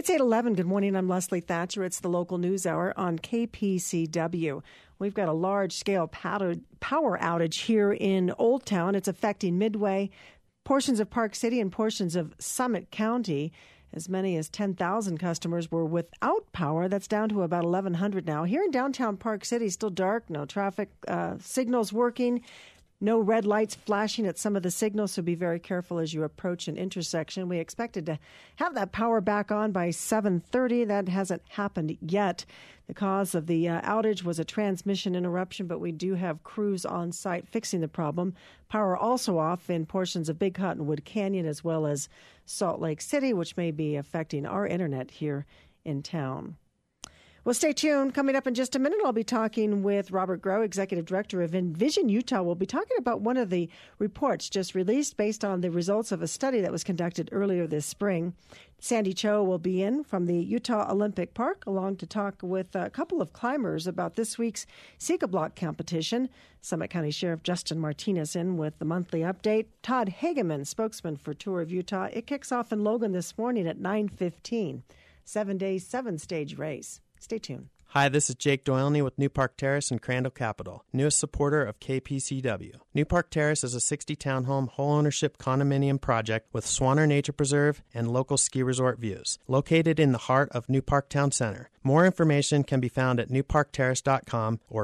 It's 8:11. Good morning. I'm Leslie Thatcher. It's the local news hour on KPCW. We've got a large-scale power outage here in Old Town. It's affecting Midway, portions of Park City, and portions of Summit County. As many as 10,000 customers were without power. That's down to about 1,100 now. Here in downtown Park City, still dark, no traffic signals working. No red lights flashing at some of the signals, so be very careful as you approach an intersection. We expected to have that power back on by 7:30. That hasn't happened yet. The cause of the outage was a transmission interruption, but we do have crews on site fixing the problem. Power also off in portions of Big Cottonwood Canyon as well as Salt Lake City, which may be affecting our internet here in town. Well, stay tuned. Coming up in just a minute, I'll be talking with Robert Groh, Executive Director of Envision Utah. We'll be talking about one of the reports just released based on the results of a study that was conducted earlier this spring. Sandy Cho will be in from the Utah Olympic Park, along to talk with a couple of climbers about this week's Sika Block competition. Summit County Sheriff Justin Martinez in with the monthly update. Todd Hageman, spokesman for Tour of Utah. It kicks off in Logan this morning at 9:15. 7-day, 7-stage race. Stay tuned. Hi, this is Jake Doylney with New Park Terrace in Crandall Capital, newest supporter of KPCW. New Park Terrace is a 60-townhome whole ownership condominium project with Swanner Nature Preserve and local ski resort views, located in the heart of New Park Town Center. More information can be found at newparkterrace.com or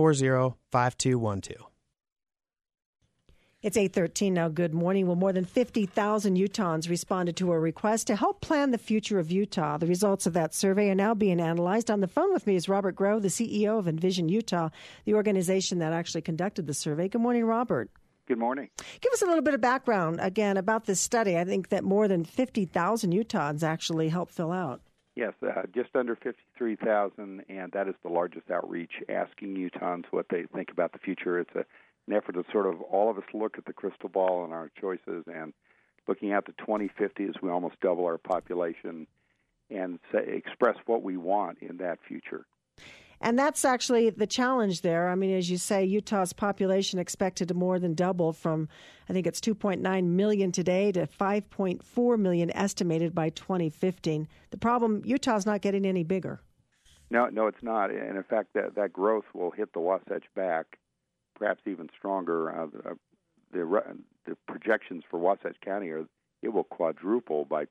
640-5212. It's 8:13 now. Good morning. Well, more than 50,000 Utahns responded to a request to help plan the future of Utah. The results of that survey are now being analyzed. On the phone with me is Robert Groh, the CEO of Envision Utah, the organization that actually conducted the survey. Good morning, Robert. Good morning. Give us a little bit of background, again, about this study. I think that more than 50,000 Utahns actually helped fill out. Yes, just under 53,000, and that is the largest outreach asking Utahns what they think about the future. It's an effort to sort of all of us look at the crystal ball and our choices and looking out to 2050 as we almost double our population and express what we want in that future. And that's actually the challenge there. I mean, as you say, Utah's population expected to more than double from, I think it's 2.9 million today to 5.4 million estimated by 2015. The problem, Utah's not getting any bigger. No, it's not. And in fact, that growth will hit the Wasatch back, perhaps even stronger. The projections for Wasatch County are it will quadruple by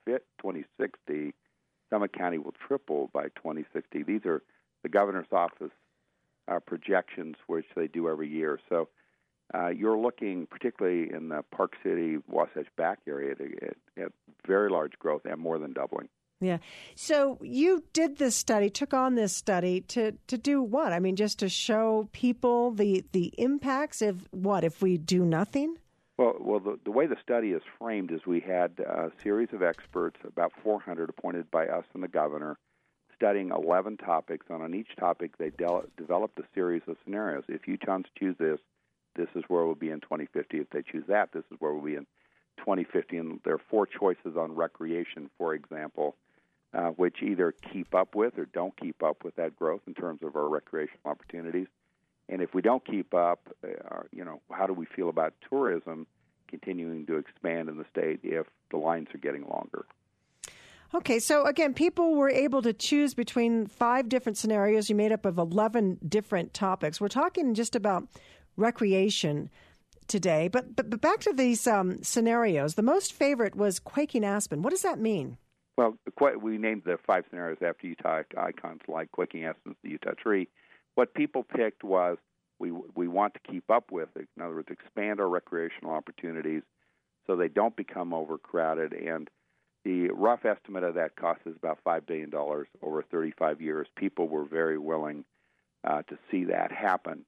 2060. Summit County will triple by 2060. These are the governor's office projections, which they do every year. So you're looking, particularly in the Park City, Wasatch Back area, at very large growth and more than doubling. Yeah. So you did this study, took on this study to do what? I mean, just to show people the impacts of what if we do nothing? Well, the way the study is framed is we had a series of experts, about 400 appointed by us and the governor, studying 11 topics, and on each topic they developed a series of scenarios. If Utahns choose this, this is where we'll be in 2050. If they choose that, this is where we'll be in 2050. And there are 4 choices on recreation, for example, which either keep up with or don't keep up with that growth in terms of our recreational opportunities. And if we don't keep up, how do we feel about tourism continuing to expand in the state if the lines are getting longer? Okay, so again, people were able to choose between 5 different scenarios. You made up of 11 different topics. We're talking just about recreation today, but back to these scenarios. The most favorite was quaking aspen. What does that mean? Well, we named the 5 scenarios after Utah icons like quaking aspens, the Utah tree. What people picked was we want to keep up with it. In other words, expand our recreational opportunities so they don't become overcrowded. And the rough estimate of that cost is about $5 billion over 35 years. People were very willing to see that happen.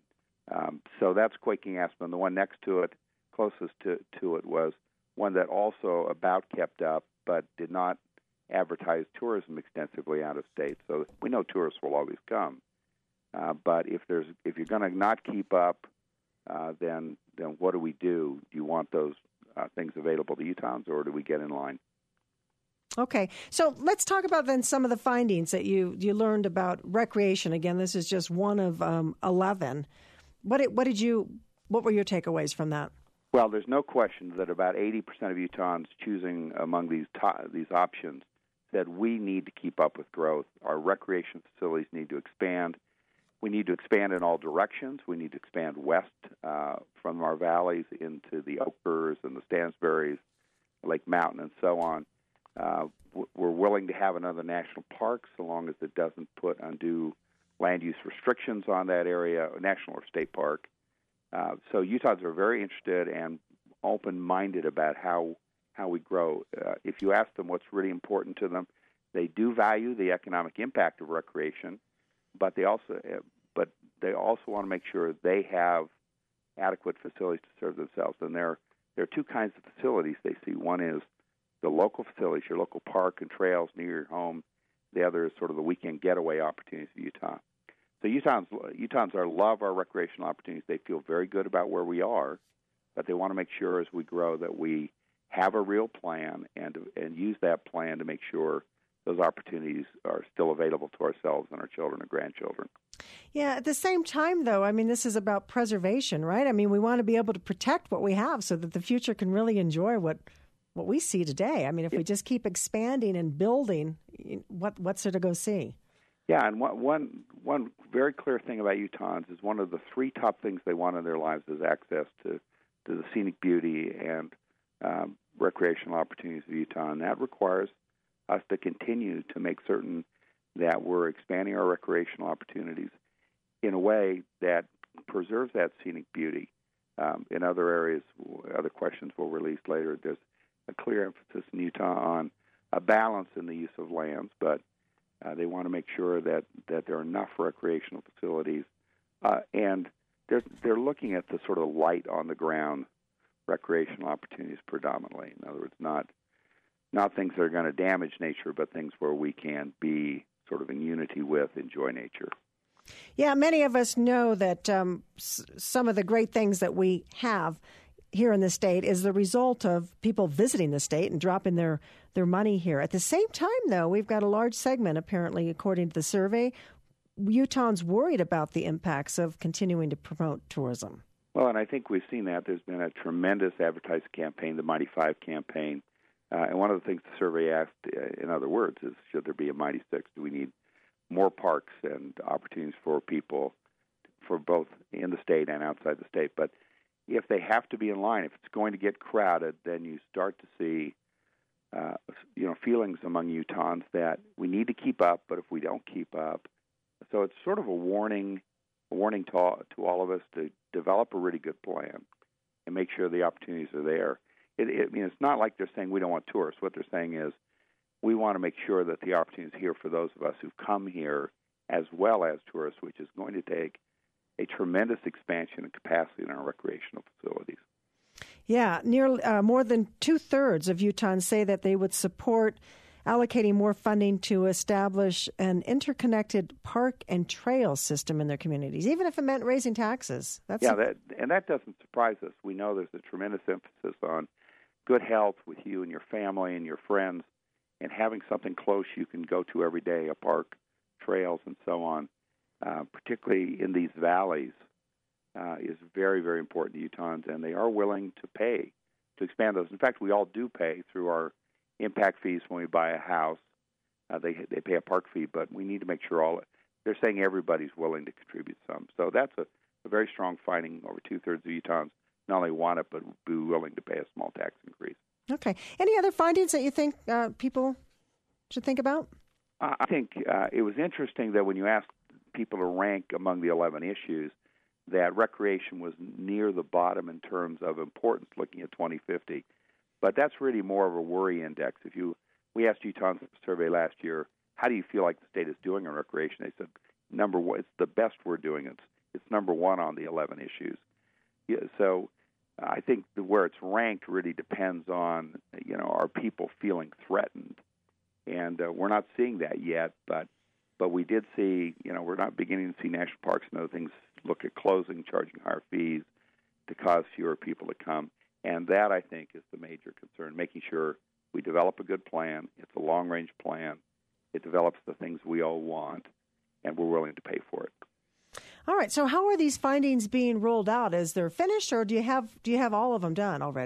So that's quaking aspen. The one next to it, closest to it, was one that also about kept up but did not advertise tourism extensively out of state. So we know tourists will always come. But if you're going to not keep up, then what do we do? Do you want those things available to Utahns, or do we get in line? Okay, so let's talk about then some of the findings that you learned about recreation. Again, this is just one of 11. What were your takeaways from that? Well, there's no question that about 80% of Utahns choosing among these options said we need to keep up with growth. Our recreation facilities need to expand. We need to expand in all directions. We need to expand west from our valleys into the Okers and the Stansburys, Lake Mountain, and so on. We're willing to have another national park so long as it doesn't put undue land use restrictions on that area, national or state park. So Utahns are very interested and open-minded about how we grow. If you ask them what's really important to them, they do value the economic impact of recreation, but they also want to make sure they have adequate facilities to serve themselves. And there are two kinds of facilities they see. One is the local facilities, your local park and trails near your home. The other is sort of the weekend getaway opportunities of Utah. So Utahns love our recreational opportunities. They feel very good about where we are, but they want to make sure as we grow that we have a real plan and use that plan to make sure those opportunities are still available to ourselves and our children and grandchildren. Yeah, at the same time, though, I mean, this is about preservation, right? I mean, we want to be able to protect what we have so that the future can really enjoy what we see today. I mean, if we just keep expanding and building, what's there to go see? Yeah, and one very clear thing about Utahns is one of the three top things they want in their lives is access to the scenic beauty and recreational opportunities of Utah, and that requires us to continue to make certain that we're expanding our recreational opportunities in a way that preserves that scenic beauty. In other areas, other questions we'll release later, there's a clear emphasis in Utah on a balance in the use of lands, but they want to make sure that there are enough recreational facilities, and they're looking at the sort of light on the ground recreational opportunities predominantly. In other words, not things that are going to damage nature, but things where we can be sort of in unity with, enjoy nature. Yeah, many of us know that some of the great things that we have here in the state is the result of people visiting the state and dropping their money here. At the same time, though, we've got a large segment, apparently, according to the survey, Utahns worried about the impacts of continuing to promote tourism. Well, and I think we've seen that. There's been a tremendous advertising campaign, the Mighty Five campaign. And one of the things the survey asked, in other words, is should there be a Mighty Six? Do we need more parks and opportunities for people for both in the state and outside the state? But if they have to be in line, if it's going to get crowded, then you start to see feelings among Utahns that we need to keep up, but if we don't keep up. So it's sort of a warning to all of us to develop a really good plan and make sure the opportunities are there. It's not like they're saying we don't want tourists. What they're saying is we want to make sure that the opportunity is here for those of us who've come here as well as tourists, which is going to take a tremendous expansion of capacity in our recreational facilities. Yeah, more than 2/3 of Utahns say that they would support allocating more funding to establish an interconnected park and trail system in their communities, even if it meant raising taxes. That doesn't surprise us. We know there's a tremendous emphasis on good health with you and your family and your friends, and having something close you can go to every day, a park, trails, and so on, particularly in these valleys, is very, very important to Utahns, and they are willing to pay to expand those. In fact, we all do pay through our impact fees when we buy a house. They pay a park fee, but we need to make sure they're saying everybody's willing to contribute some. So that's a very strong finding. Over 2/3 of Utahns not only want it, but be willing to pay a small tax increase. Okay. Any other findings that you think people should think about? I think it was interesting that when you asked people to rank among the 11 issues, that recreation was near the bottom in terms of importance looking at 2050. But that's really more of a worry index. We asked Utahns in the survey last year, how do you feel like the state is doing on recreation? They said, number one, it's the best we're doing. It's number one on the 11 issues. Yeah, so I think where it's ranked really depends on, are people feeling threatened? And we're not seeing that yet, but we did see, we're not beginning to see national parks and other things look at closing, charging higher fees to cause fewer people to come. And that, I think, is the major concern, making sure we develop a good plan. It's a long-range plan. It develops the things we all want, and we're willing to pay for it. All right. So how are these findings being rolled out? Is they're finished, or do you have all of them done already?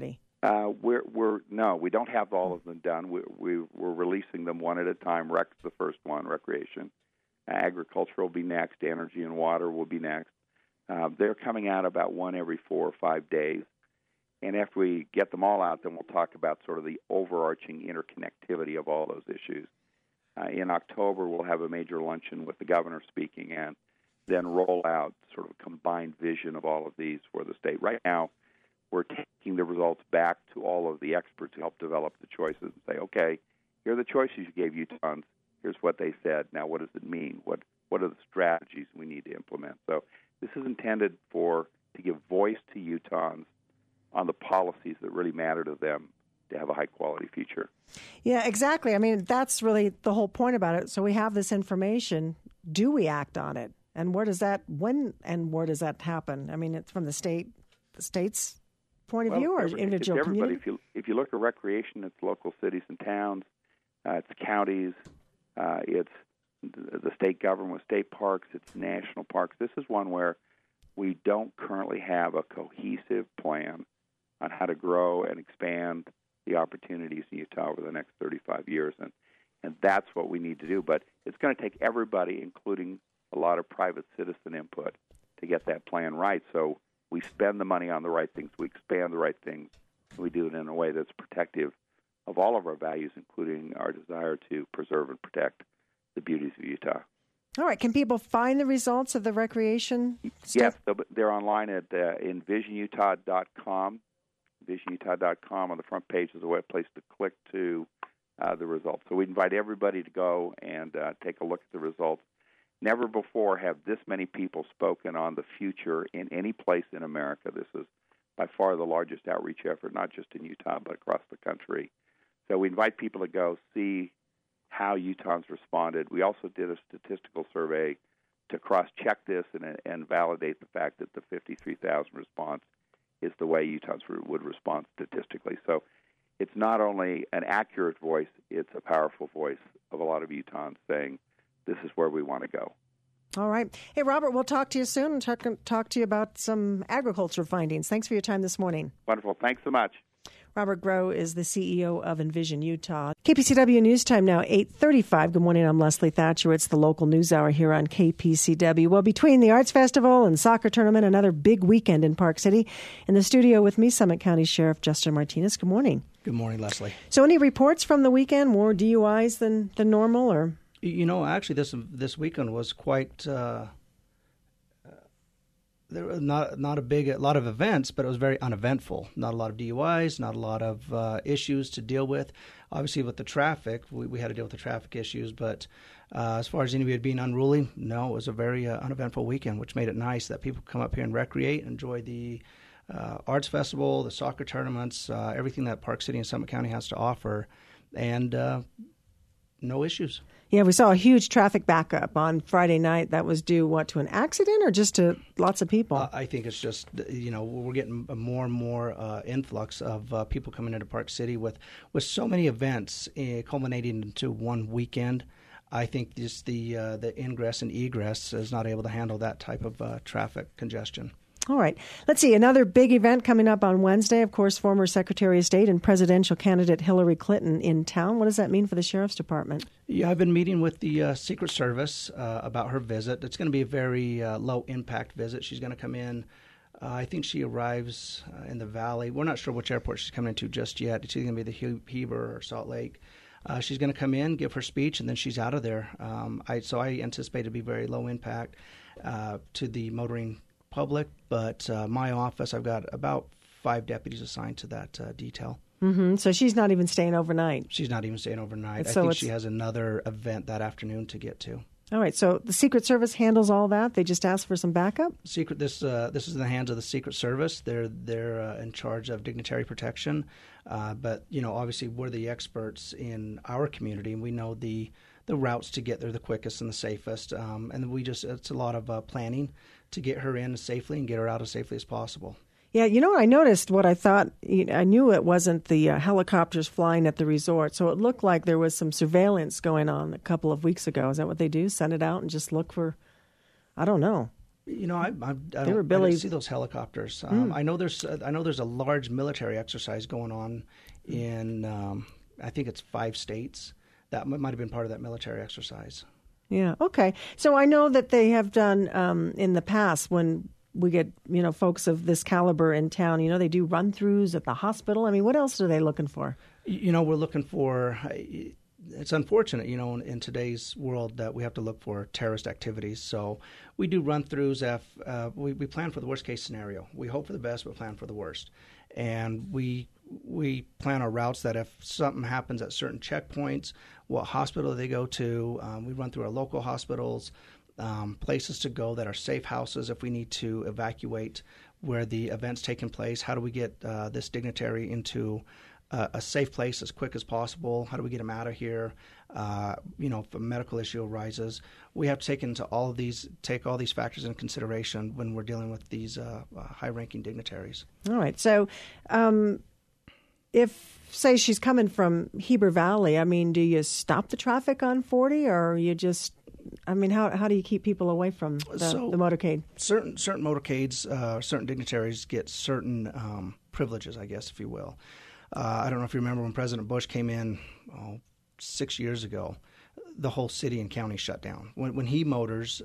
We don't have all of them done. We're releasing them one at a time. Rec's the first one, recreation. Agriculture will be next. Energy and water will be next. They're coming out about one every 4 or 5 days. And after we get them all out, then we'll talk about sort of the overarching interconnectivity of all those issues. In October, we'll have a major luncheon with the governor speaking and then roll out sort of a combined vision of all of these for the state. Right now, we're taking the results back to all of the experts who help develop the choices and say, okay, here are the choices you gave Utahns. Here's what they said. Now, what does it mean? What are the strategies we need to implement? So this is intended to give voice to Utahns on the policies that really matter to them to have a high-quality future. Yeah, exactly. I mean, that's really the whole point about it. So we have this information. Do we act on it? And where does that happen? I mean, it's from the state's point of view or individual community? If you look at recreation, it's local cities and towns, it's counties, it's the state government with state parks, it's national parks. This is one where we don't currently have a cohesive plan on how to grow and expand the opportunities in Utah over the next 35 years. And that's what we need to do. But it's going to take everybody, including a lot of private citizen input, to get that plan right. So we spend the money on the right things, we expand the right things, and we do it in a way that's protective of all of our values, including our desire to preserve and protect the beauties of Utah. All right. Can people find the results of the recreation stuff? Yes, they're online at envisionutah.com. envisionutah.com. On the front page is a web place to click to the results. So we invite everybody to go and take a look at the results. Never before have this many people spoken on the future in any place in America. This is by far the largest outreach effort, not just in Utah, but across the country. So we invite people to go see how Utahns responded. We also did a statistical survey to cross-check this and validate the fact that the 53,000 response is the way Utahns would respond statistically. So it's not only an accurate voice, it's a powerful voice of a lot of Utahns saying, this is where we want to go. All right. Hey, Robert, we'll talk to you soon and talk to you about some agriculture findings. Thanks for your time this morning. Wonderful. Thanks so much. Robert Groh is the CEO of Envision Utah. KPCW News Time now, 8:35. Good morning. I'm Leslie Thatcher. It's the local news hour here on KPCW. Well, between the Arts Festival and soccer tournament, another big weekend in Park City. In the studio with me, Summit County Sheriff Justin Martinez. Good morning. Good morning, Leslie. So any reports from the weekend, more DUIs than normal, or? You know, actually, this weekend was quite there was not a lot of events, but it was very uneventful. Not a lot of DUIs, not a lot of issues to deal with. Obviously, with the traffic, we had to deal with the traffic issues. But as far as anybody being unruly, no, it was a very uneventful weekend, which made it nice that people come up here and recreate, enjoy the Arts Festival, the soccer tournaments, everything that Park City and Summit County has to offer, and no issues. Yeah, we saw a huge traffic backup on Friday night. That was due, to an accident or just to lots of people? I think it's just, we're getting a more and more influx of people coming into Park City with so many events culminating into one weekend. I think just the ingress and egress is not able to handle that type of traffic congestion. All right. Let's see. Another big event coming up on Wednesday. Of course, former Secretary of State and presidential candidate Hillary Clinton in town. What does that mean for the Sheriff's Department? Yeah, I've been meeting with the Secret Service about her visit. It's going to be a very low-impact visit. She's going to come in. I think she arrives in the Valley. We're not sure which airport she's coming into just yet. It's either going to be the Heber or Salt Lake. She's going to come in, give her speech, and then she's out of there. So I anticipate it to be very low impact to the motoring public, but my office, I've got about 5 deputies assigned to that detail. Mm-hmm. So she's not even staying overnight? She's not even staying overnight. So I think she has another event that afternoon to get to. All right, so the Secret Service handles all that? They just ask for some backup? This is in the hands of the Secret Service. They're in charge of dignitary protection, but obviously we're the experts in our community, and we know the routes to get there the quickest and the safest, and it's a lot of planning to get her in safely and get her out as safely as possible. Yeah, I noticed what I thought. I knew it wasn't the helicopters flying at the resort, so it looked like there was some surveillance going on a couple of weeks ago. Is that what they do? Send it out and just look for, I don't know. I don't see those helicopters. I know there's a large military exercise going on in I think it's 5 states. That might have been part of that military exercise. Yeah. Okay. So I know that they have done in the past when we get folks of this caliber in town. They do run-throughs at the hospital. I mean, what else are they looking for? We're looking for. It's unfortunate, in today's world that we have to look for terrorist activities. So we do run-throughs. We plan for the worst-case scenario. We hope for the best, but plan for the worst. And we plan our routes that if something happens at certain checkpoints, what hospital they go to. We run through our local hospitals, places to go that are safe houses if we need to evacuate where the event's taking place. How do we get this dignitary into a safe place as quick as possible? How do we get them out of here? If a medical issue arises, we have to take all these factors into consideration when we're dealing with these high-ranking dignitaries. All right. So, if say she's coming from Heber Valley, I mean, do you stop the traffic on 40, or you just? I mean, how do you keep people away from the motorcade? Certain motorcades, certain dignitaries get certain privileges, I guess, if you will. I don't know if you remember when President Bush came in 6 years ago, the whole city and county shut down. When he motors,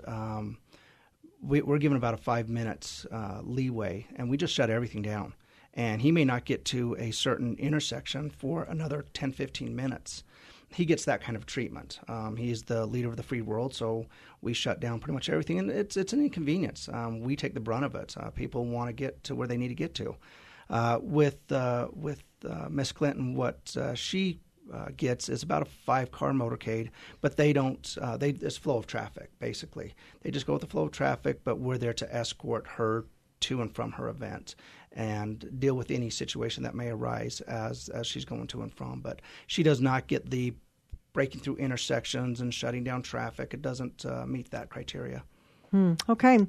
we're given about a 5 minutes leeway, and we just shut everything down. And he may not get to a certain intersection for another 10, 15 minutes. He gets that kind of treatment. He's the leader of the free world, so we shut down pretty much everything, and it's an inconvenience. We take the brunt of it. People want to get to where they need to get to. With Miss Clinton, what she gets is about a 5-car motorcade, but they don't. It's flow of traffic, basically. They just go with the flow of traffic, but we're there to escort her to and from her event and deal with any situation that may arise as she's going to and from. But she does not get the breaking through intersections and shutting down traffic. It doesn't meet that criteria. Okay.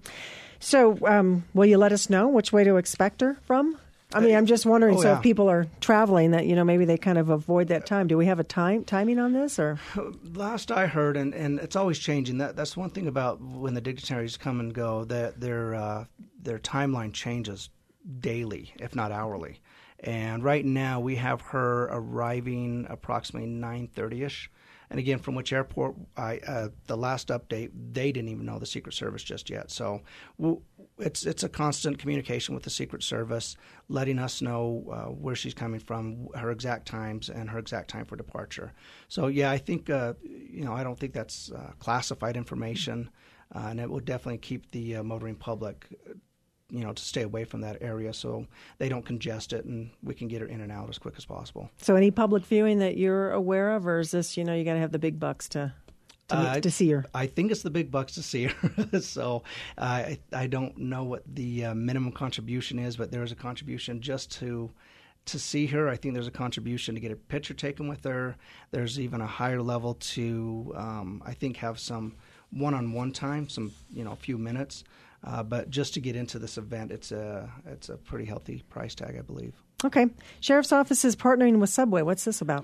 So will you let us know which way to expect her from? I mean, I'm just wondering, if people are traveling, that, maybe they kind of avoid that time. Do we have a timing on this? Or last I heard, and it's always changing. That's one thing about when the dignitaries come and go, that their timeline changes daily, if not hourly. And right now we have her arriving approximately 9:30ish. And again, from which airport, the last update, they didn't even know the Secret Service just yet. So it's a constant communication with the Secret Service, letting us know where she's coming from, her exact times, and her exact time for departure. So, yeah, I think, I don't think that's classified information, and it will definitely keep the motoring public to stay away from that area so they don't congest it and we can get her in and out as quick as possible. So any public viewing that you're aware of, or is this, you got to have the big bucks to see her? I think it's the big bucks to see her. So I don't know what the minimum contribution is, but there is a contribution just to see her. I think there's a contribution to get a picture taken with her. There's even a higher level to, I think, have some one-on-one time, a few minutes. But just to get into this event, it's a pretty healthy price tag, I believe. Okay. Sheriff's Office is partnering with Subway. What's this about?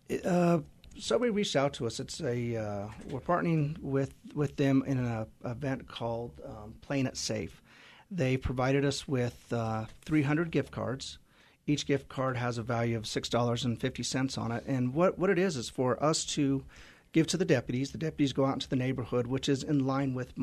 Subway reached out to us. We're partnering with them in an event called Playing It Safe. They provided us with 300 gift cards. Each gift card has a value of $6.50 on it. And what it is for us to give to the deputies. The deputies go out into the neighborhood, which is in line with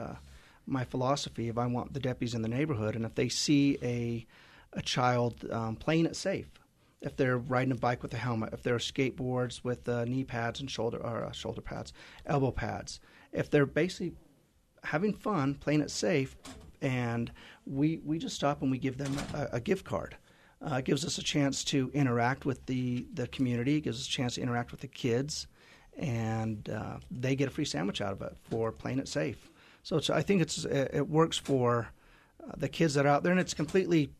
my philosophy. If I want the deputies in the neighborhood, and if they see a child playing it safe, if they're riding a bike with a helmet, if they're skateboards with knee pads and shoulder pads, elbow pads, if they're basically having fun, playing it safe, and we just stop and we give them a gift card. It gives us a chance to interact with the community. It gives us a chance to interact with the kids, and they get a free sandwich out of it for playing it safe. So I think it works for the kids that are out there, and it's completely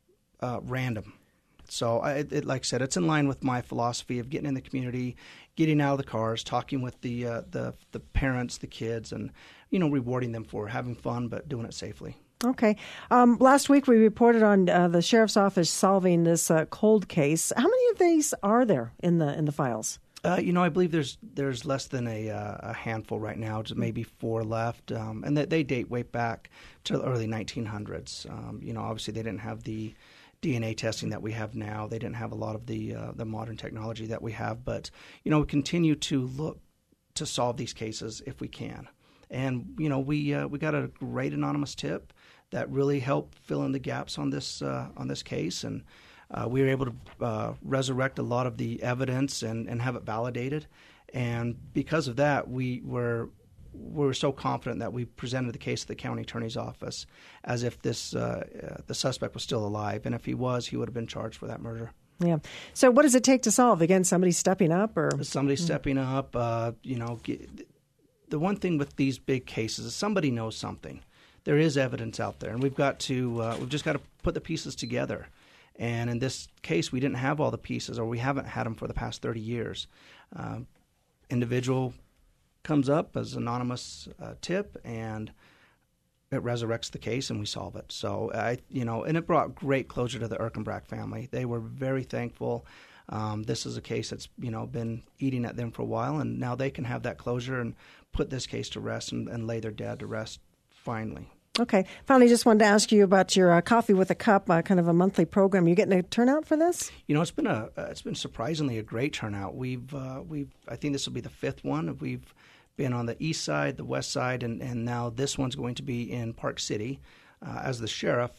random. So like I said, it's in line with my philosophy of getting in the community, getting out of the cars, talking with the parents, the kids, and rewarding them for having fun but doing it safely. Okay. Last week we reported on the Sheriff's Office solving this cold case. How many of these are there in the files? I believe there's less than a handful right now, just maybe 4 left, and they date way back to the early 1900s. Obviously they didn't have the DNA testing that we have now. They didn't have a lot of the modern technology that we have, but we continue to look to solve these cases if we can. And we got a great anonymous tip that really helped fill in the gaps on this case, and we were able to resurrect a lot of the evidence and have it validated. And because of that, we were so confident that we presented the case to the county attorney's office as if the suspect was still alive. And if he was, he would have been charged for that murder. Yeah. So what does it take to solve? Again, somebody stepping up? Stepping up. The one thing with these big cases is somebody knows something. There is evidence out there, and we've just got to put the pieces together. And in this case, we didn't have all the pieces, or we haven't had them for the past 30 years. Individual comes up as anonymous tip, and it resurrects the case, and we solve it. So, and it brought great closure to the Erkenbrack family. They were very thankful. This is a case that's, been eating at them for a while, and now they can have that closure and put this case to rest and lay their dad to rest finally. Okay. Finally, just wanted to ask you about your Coffee with a Cup, kind of a monthly program. You getting a turnout for this? It's been surprisingly a great turnout. I think this will be the 5th one. We've been on the east side, the west side, and now this one's going to be in Park City. As the sheriff,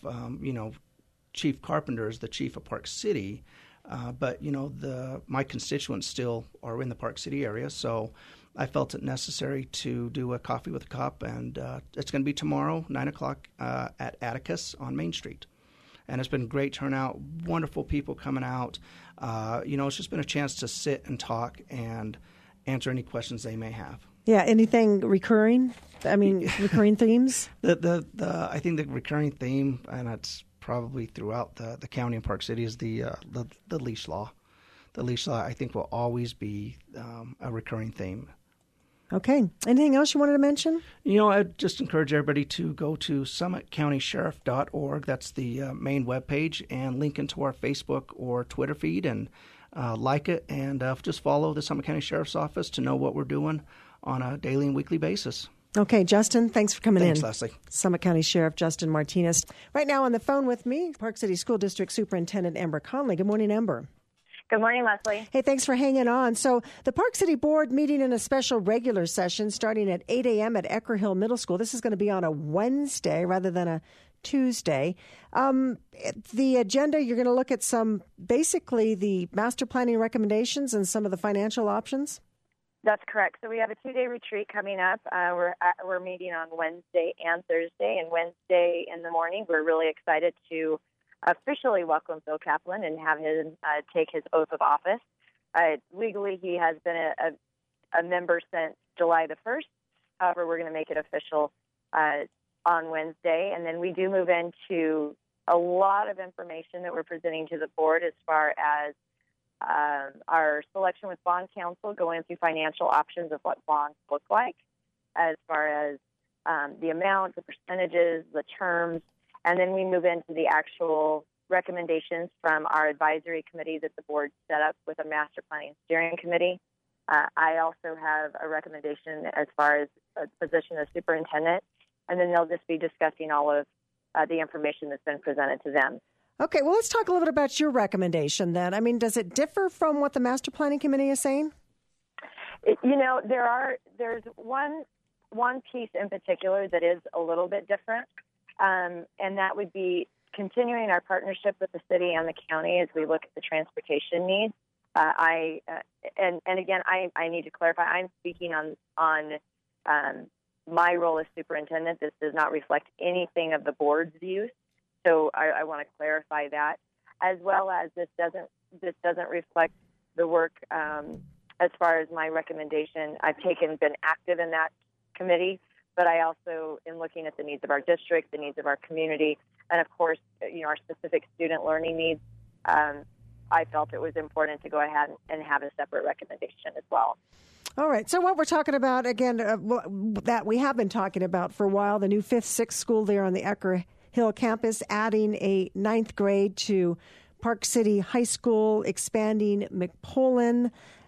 Chief Carpenter is the chief of Park City, but my constituents still are in the Park City area, so I felt it necessary to do a Coffee with a Cup, and it's going to be tomorrow, 9 o'clock at Atticus on Main Street. And it's been a great turnout, wonderful people coming out. It's just been a chance to sit and talk and answer any questions they may have. Yeah, anything recurring? Recurring themes? I think the recurring theme, and it's probably throughout the county and Park City, is the leash law. The leash law, I think, will always be a recurring theme. Okay. Anything else you wanted to mention? I'd just encourage everybody to go to summitcountysheriff.org. That's the main webpage, and link into our Facebook or Twitter feed, and like it, and just follow the Summit County Sheriff's Office to know what we're doing on a daily and weekly basis. Okay, Justin, thanks for coming in. Thanks, Leslie. Summit County Sheriff Justin Martinez. Right now on the phone with me, Park City School District Superintendent Amber Conley. Good morning, Amber. Good morning, Leslie. Hey, thanks for hanging on. So the Park City Board meeting in a special regular session starting at 8 a.m. at Ecker Hill Middle School. This is going to be on a Wednesday rather than a Tuesday. The agenda, you're going to look at basically the master planning recommendations and some of the financial options? That's correct. So we have a 2-day retreat coming up. We're meeting on Wednesday and Thursday. And Wednesday in the morning, we're really excited to officially welcome Phil Kaplan and have him take his oath of office. Legally, he has been a member since July the 1st. However, we're going to make it official on Wednesday. And then we do move into a lot of information that we're presenting to the board as far as our selection with bond counsel, going through financial options of what bonds look like, as far as the amount, the percentages, the terms. And then we move into the actual recommendations from our advisory committee that the board set up with a master planning steering committee. I also have a recommendation as far as a position as superintendent, and then they'll just be discussing all of the information that's been presented to them. Okay, well, let's talk a little bit about your recommendation then. Does it differ from what the master planning committee is saying? There's one piece in particular that is a little bit different. And that would be continuing our partnership with the city and the county as we look at the transportation needs. I need to clarify. I'm speaking on my role as superintendent. This does not reflect anything of the board's views, so I want to clarify that. As well as this doesn't reflect the work as far as my recommendation. I've been active in that committee. But I also, in looking at the needs of our district, the needs of our community, and of course, our specific student learning needs, I felt it was important to go ahead and have a separate recommendation as well. All right. So what we're talking about, again, that we have been talking about for a while, the new 5th, 6th school there on the Ecker Hill campus, adding a 9th grade to Park City High School, expanding McPolin.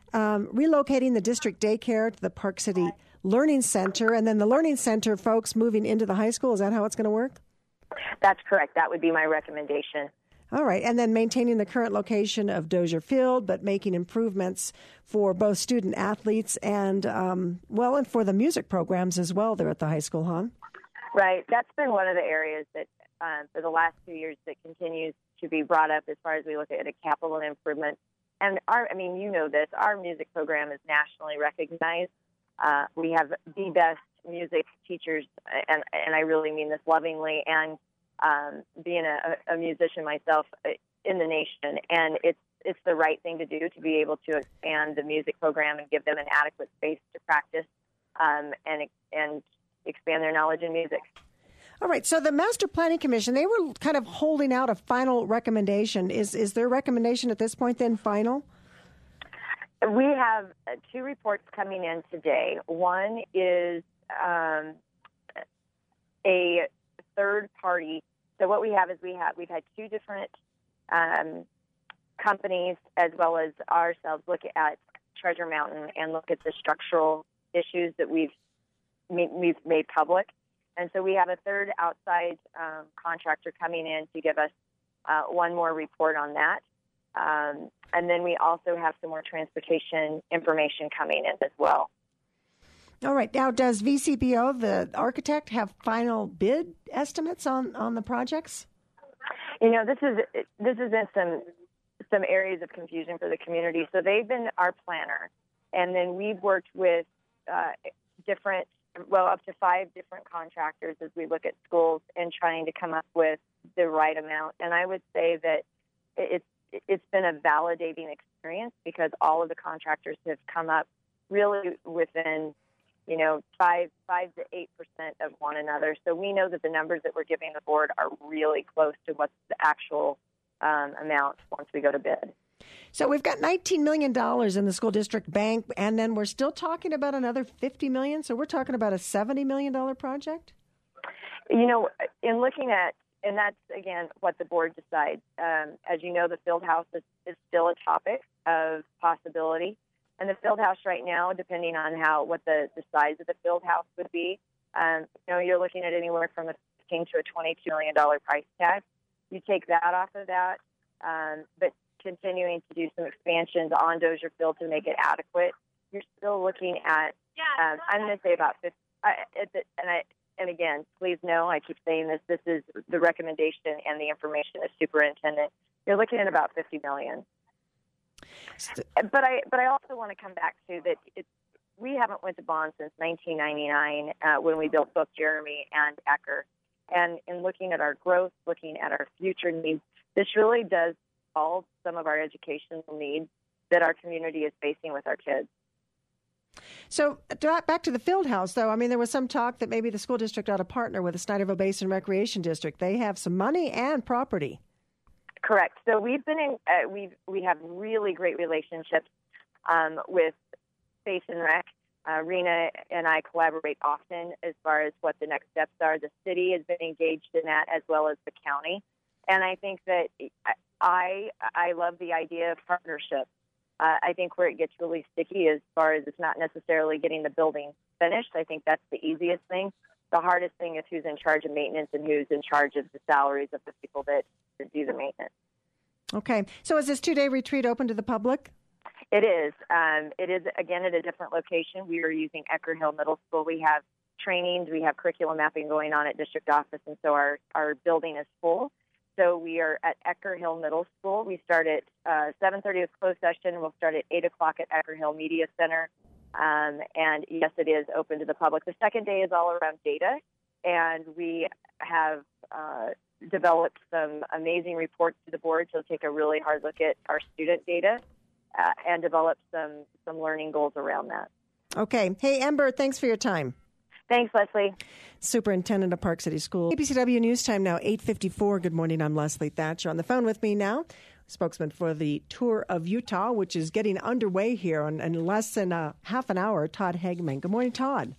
relocating the district daycare to the Park City Learning Center, and then the Learning Center folks moving into the high school. Is that how it's going to work? That's correct. That would be my recommendation. All right. And then maintaining the current location of Dozier Field, but making improvements for both student athletes and, and for the music programs as well there at the high school, huh? Right. That's been one of the areas that for the last 2 years that continues to be brought up as far as we look at a capital improvement. And you know this, our music program is nationally recognized. We have the best music teachers, and I really mean this lovingly, and being a musician myself in the nation, and it's the right thing to do to be able to expand the music program and give them an adequate space to practice and expand their knowledge in music. All right. So the Master Planning Commission, they were kind of holding out a final recommendation. Is their recommendation at this point then final? We have 2 reports coming in today. One is a third party. So what we have is we've had 2 different companies as well as ourselves look at Treasure Mountain and look at the structural issues that we've made public. And so we have a third outside contractor coming in to give us one more report on that. And then we also have some more transportation information coming in as well. All right. Now, does VCBO, the architect, have final bid estimates on the projects? You know, this is in some areas of confusion for the community. So they've been our planner, and then we've worked with up to 5 different contractors as we look at schools and trying to come up with the right amount. And I would say that it's been a validating experience because all of the contractors have come up really within 5 to 8% of one another. So we know that the numbers that we're giving the board are really close to what's the actual amount once we go to bid. So we've got $19 million in the school district bank, and then we're still talking about another $50 million. So we're talking about a $70 million project? In looking at, and that's, again, what the board decides. As you know, the field house is still a topic of possibility. And the field house right now, depending on what the size of the field house would be, you're looking at anywhere from a $15 to a $22 million price tag. You take that off of that, but continuing to do some expansions on Dozier Field to make it adequate, you're still looking at, I'm going to say about 50, and again, please know, I keep saying this is the recommendation and the information of superintendent. You're looking at about $50 million. But I also want to come back to that we haven't went to bond since 1999 when we built both Jeremy and Ecker. And in looking at our growth, looking at our future needs, this really does solve some of our educational needs that our community is facing with our kids. So back to the field house, though. I mean, there was some talk that maybe the school district ought to partner with the Snyderville Basin Recreation District. They have some money and property. Correct. So we've been we have really great relationships with Basin Rec. Rena and I collaborate often as far as what the next steps are. The city has been engaged in that as well as the county. And I think that I love the idea of partnership. I think where it gets really sticky as far as it's not necessarily getting the building finished. I think that's the easiest thing. The hardest thing is who's in charge of maintenance and who's in charge of the salaries of the people that do the maintenance. Okay. So is this 2-day retreat open to the public? It is. It is, again, at a different location. We are using Ecker Hill Middle School. We have trainings. We have curriculum mapping going on at district office, and so our building is full. So we are at Ecker Hill Middle School. We start at 7:30 with closed session. We'll start at 8 o'clock at Ecker Hill Media Center. And, yes, it is open to the public. The second day is all around data, and we have developed some amazing reports to the board. So take a really hard look at our student data and develop some learning goals around that. Okay. Hey, Ember, thanks for your time. Thanks, Leslie. Superintendent of Park City School. KPCW News Time now, 8:54. Good morning. I'm Leslie Thatcher. On the phone with me now, spokesman for the Tour of Utah, which is getting underway here in less than half an hour, Todd Hagman. Good morning, Todd.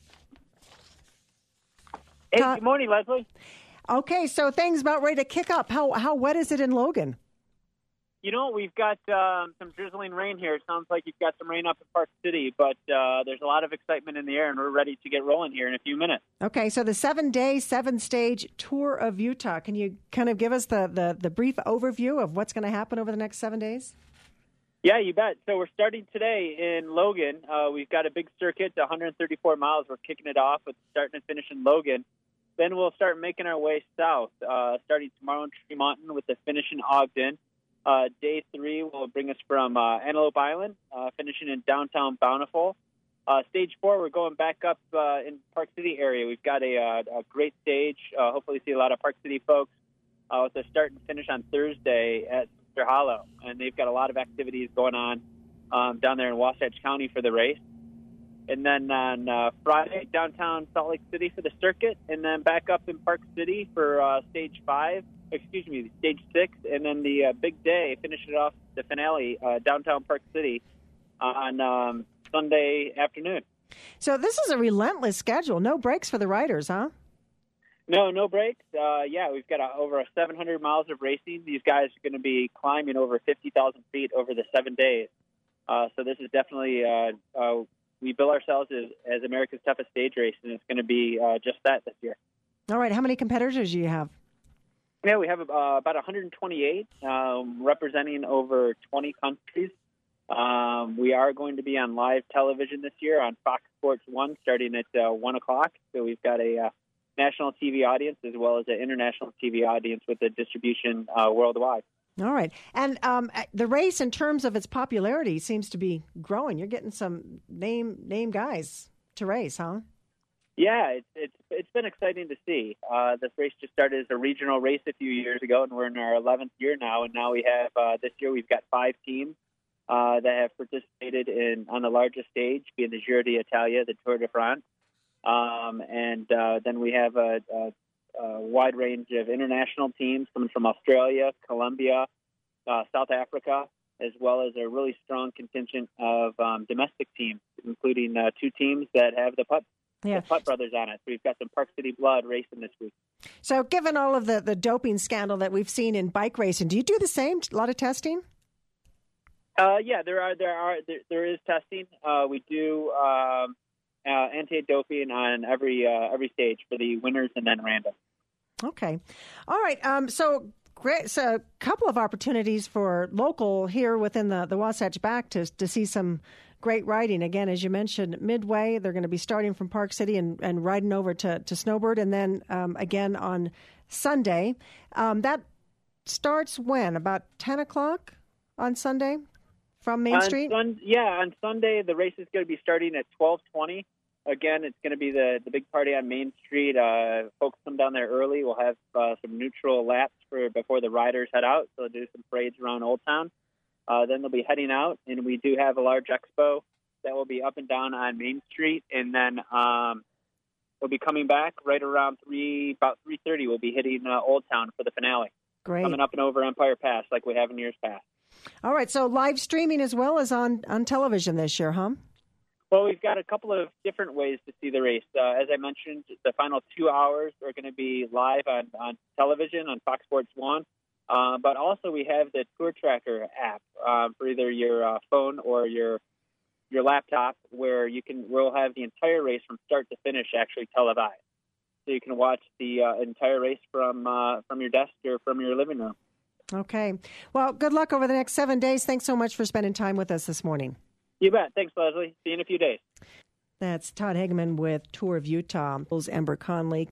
Hey, good morning, Leslie. Okay, so things about ready to kick up. How wet is it in Logan? We've got some drizzling rain here. It sounds like you've got some rain up in Park City, but there's a lot of excitement in the air, and we're ready to get rolling here in a few minutes. Okay, so the 7-day, 7-stage tour of Utah. Can you kind of give us the brief overview of what's going to happen over the next 7 days? Yeah, you bet. So we're starting today in Logan. We've got a big circuit, 134 miles. We're kicking it off with starting and finishing in Logan. Then we'll start making our way south, starting tomorrow in Tremonton with the finish in Ogden. Day 3 will bring us from Antelope Island, finishing in downtown Bountiful. Stage 4, we're going back up in Park City area. We've got a great stage. Hopefully see a lot of Park City folks with a start and finish on Thursday at Sister Hollow. And they've got a lot of activities going on down there in Wasatch County for the race. And then on Friday, downtown Salt Lake City for the circuit, and then back up in Park City for stage 6, and then the big day, finish it off, the finale, downtown Park City on Sunday afternoon. So this is a relentless schedule. No breaks for the riders, huh? No breaks. We've got over 700 miles of racing. These guys are going to be climbing over 50,000 feet over the 7 days. So this is definitely, we bill ourselves as America's toughest stage race, and it's going to be just that this year. All right. How many competitors do you have? Yeah, we have about 128 representing over 20 countries. We are going to be on live television this year on Fox Sports 1 starting at 1 o'clock. So we've got a national TV audience as well as an international TV audience with the distribution worldwide. All right. And the race, in terms of its popularity, seems to be growing. You're getting some name guys to race, huh? Yeah, it's been exciting to see. This race just started as a regional race a few years ago, and we're in our 11th year now. And now we have this year we've got 5 teams that have participated on the largest stage, being the Giro d'Italia, the Tour de France, and then we have a wide range of international teams coming from Australia, Colombia, South Africa, as well as a really strong contingent of domestic teams, including 2 teams that have the Putt brothers on it. So we've got some Park City blood racing this week. So given all of the doping scandal that we've seen in bike racing, do you do the same? A lot of testing? Yeah, there is testing. We do anti-doping on every stage for the winners and then random. Okay. All right. So great. So a couple of opportunities for local here within the Wasatch Back to see some great riding. Again, as you mentioned, Midway, they're going to be starting from Park City and riding over to Snowbird. And then again on Sunday. That starts when? About 10 o'clock on Sunday from Main Street? On Sunday, the race is going to be starting at 12:20. Again, it's going to be the big party on Main Street. Folks come down there early. We'll have some neutral laps before the riders head out. So they'll do some parades around Old Town. Then they'll be heading out, and we do have a large expo that will be up and down on Main Street. And then we'll be coming back right around about 3:30. We'll be hitting Old Town for the finale. Great. Coming up and over Empire Pass like we have in years past. All right, so live streaming as well as on television this year, huh? Well, we've got a couple of different ways to see the race. As I mentioned, the final 2 hours are going to be live on television on Fox Sports 1. But also we have the Tour Tracker app for either your phone or your laptop, where we'll have the entire race from start to finish actually televised. So you can watch the entire race from your desk or from your living room. Okay. Well, good luck over the next 7 days. Thanks so much for spending time with us this morning. You bet. Thanks, Leslie. See you in a few days. That's Todd Hageman with Tour of Utah. Ember Conley.